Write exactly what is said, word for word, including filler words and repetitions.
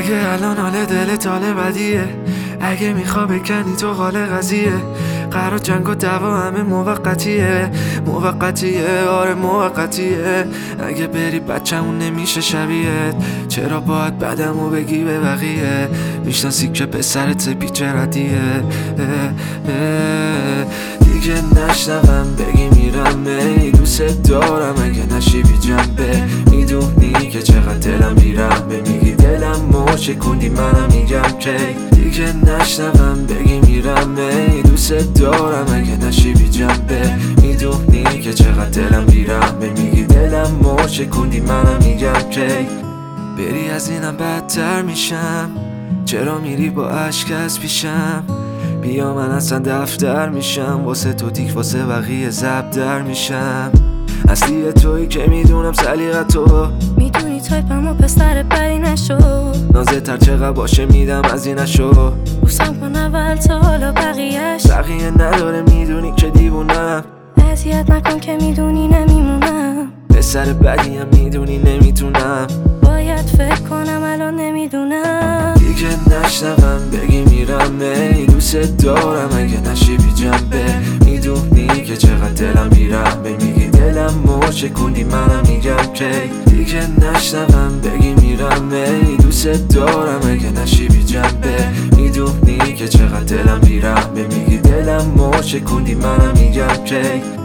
اگه الان حال دلت حال بدیه، اگه میخوا بکنی تو حال قضیه، قرار جنگ و دعوا همه موقتیه موقتیه آره موقتیه. اگه بری بچه‌مون نمیشه شبیهت، چرا باید بدمو بگی به بقیه؟ میشناسی که پسرت پیچه ردیه. دیگه نشنوم بگی میرم، ای دوست دارم اگه نشی بی جنبه. میدونی که چقدر دلم بیرمه، میگی دلم موچه کندی منم میگم که دیگه نشنوم بگی میرم، ای دوست دارم اگه نشی بی جنبه. میدونی که چقدر دلم بیرمه، میگی دلم موچه کندی منم میگم که بری از اینم بدتر میشم. چرا میری با عشق از پیشم؟ بیا من اصلا دفتر میشم، واسه تو تیک واسه بقیه زب در میشم. اصلی توی که میدونم سلیقت تو، میدونی تایپم و پسر بدی نشو. نازه تر چقدر باشه میدم از این نشو. بوسم کن اول تا حالا بقیهش بقیه نداره میدونی که دیوونم. اذیت نکن که میدونی نمیمونم. پسر بدیم میدونی نمیتونم. باید فکر کنم الان نمیدونم. دیگه نشنوم بگی میرم، ای دوست دارم اگه نشی بی جنبه. میدونی که چقدر دلم بیرمه، میگی دلم موچه کندی منم میگم که دیگه نشنوم بگی میرم، ای دوست دارم اگه نشی بی جنبه. میدونی که چقدر دلم بیرمه، میگی دلم موچه کندی منم میگم که